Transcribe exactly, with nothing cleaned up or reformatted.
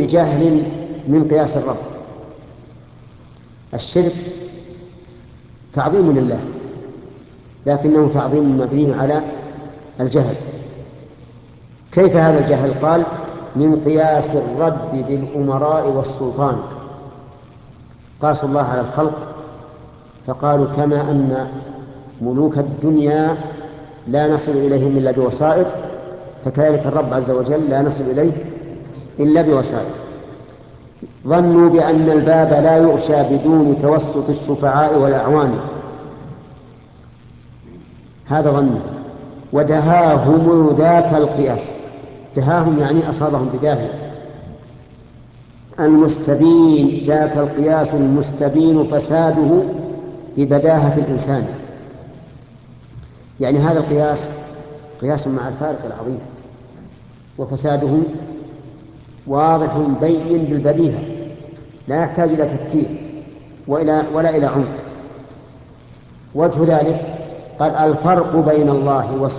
بجهل من قياس الرب. الشرك تعظيم لله، لكنه تعظيم مبني على الجهل. كيف هذا الجهل؟ قال من قياس الرب بالأمراء والسلطان. قاسوا الله على الخلق فقالوا كما أن ملوك الدنيا لا نصل إليهم إلا بوسائط، فكذلك الرب عز وجل لا نصل إليه إلا بوسائط. ظنوا بأن الباب لا يغشى بدون توسط الشفعاء والأعوان، هذا ظن. ودهاهم ذاك القياس، دهاهم يعني أصابهم بداهية، المستبين ذاك القياس المستبين فساده ببداهة الإنسان. يعني هذا القياس قياس مع الفارق العظيم، وفساده واضح بين بالبديهة، لا يحتاج إلى تفكير وإلى ولا إلى عمق. وجه ذلك قال الفرق بين الله